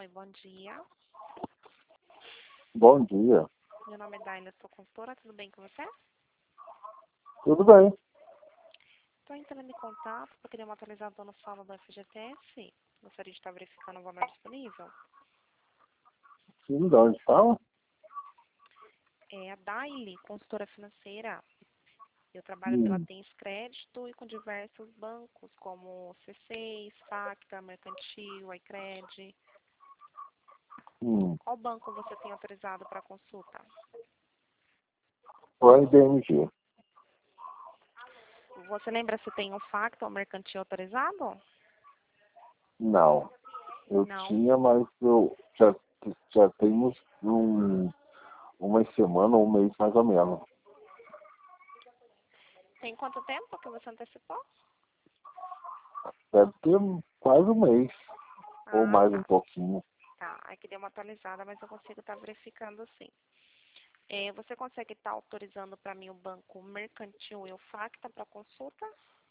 Oi, bom dia. Bom dia. Meu nome é Daila, sou consultora. Tudo bem com você? Tudo bem? Estou entrando em contato para querer uma atualização no saldo do FGTS. Gostaria de estar verificando o valor disponível. Tudo de onde fala? É a Daile, consultora financeira. Eu trabalho pela Tens Crédito e com diversos bancos, como C6, Facta, Mercantil, iCred. Qual banco você tem autorizado para consulta? Foi BMG. Você lembra se tem um Facta ou Mercantil autorizado? Não. Eu Não. tinha, mas eu já temos uma semana ou um mês mais ou menos. Tem quanto tempo que você antecipou? Deve ter quase um mês. Ou mais Tá. um pouquinho. Tá, aqui deu uma atualizada, mas eu consigo estar verificando sim. Você consegue estar autorizando para mim o banco Mercantil e o Facta para consulta?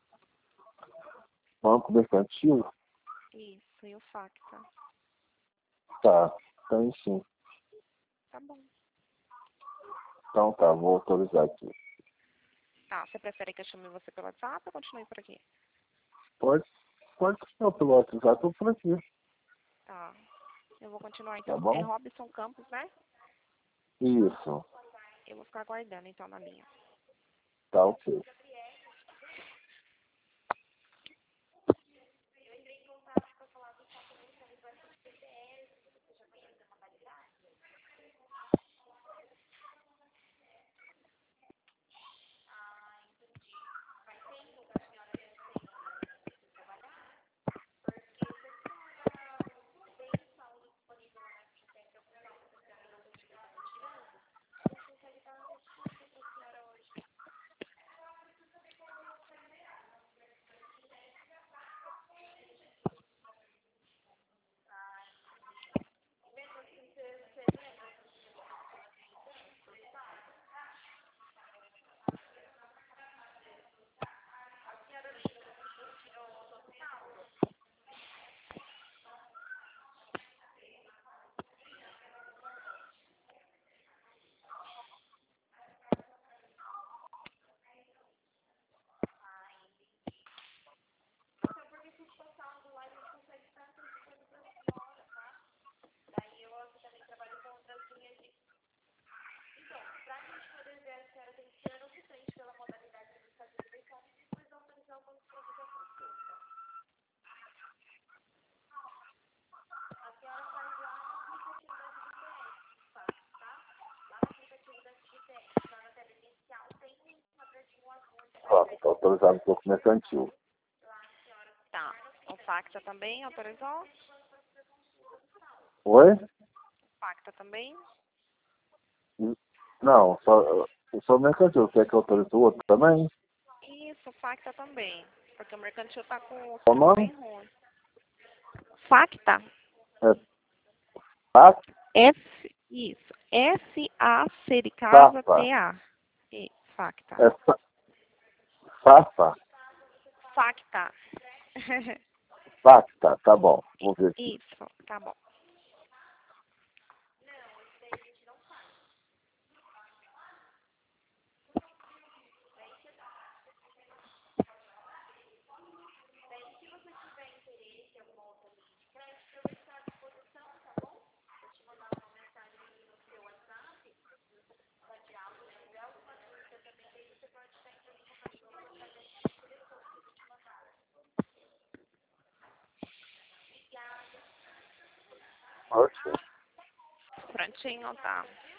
Banco mercantil? Isso, e o Facta. Tá. Tem sim. Tá bom. Então tá, vou autorizar aqui. Tá, você prefere que eu chame você pelo WhatsApp ou continue por aqui? Pode continuar pelo WhatsApp, tô por aqui. Tá, eu vou continuar Tá então. É bom? Robson Campos, né? Isso. Eu vou ficar aguardando então na linha. Tá ok. Ó, tá autorizado um pouco mercantil. Tá, o Facta também autorizou? Oi? Facta também? Não, só mercantil. Quer que eu autorize o outro também? Isso, Facta também. Porque o Mercantil tá com o Qual o saldo bem nome? ruim. Facta? É FAP? Isso. S-A-C de casa, FAFA. T-A. Facta. É FAFA. Facta. FACTA, tá bom. Vou ver aqui. Isso, tá bom. Ok. Prontinho, tá.